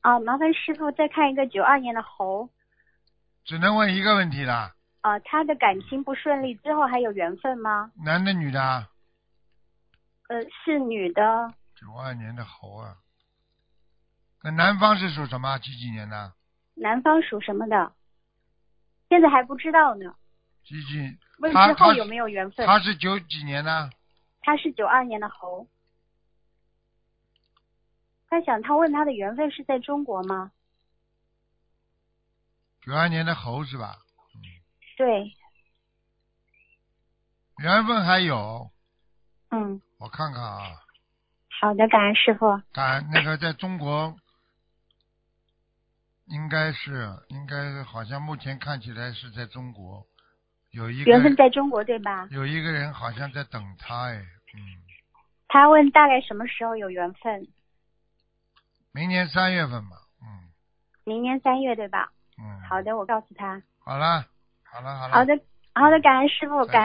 麻烦师傅再看一个92年的猴。 只能问一个问题了。 他的感情不顺利，之后还有缘分吗？ 男的女的啊是女的。 ？92年的猴啊。那男方是属什么？几年的？ 男方属什么的？现在还不知道呢。 几？ 问之后有没有缘分？ 他是9几年的？ 他是92年的猴。他问他的缘分是在中国吗 92年的猴是吧？ 对。 缘分还有。 嗯。 我看看啊。 好的，感恩师傅。 那个在中国应该好像目前看起来是在中国有一个缘分在中国对吧？ 有一个人好像在等他他问大概什么时候有缘分？ 明年3月份吧。 明年3月对吧？ 嗯。 好的，我告诉他。 好了。 好的，感恩师傅，感恩。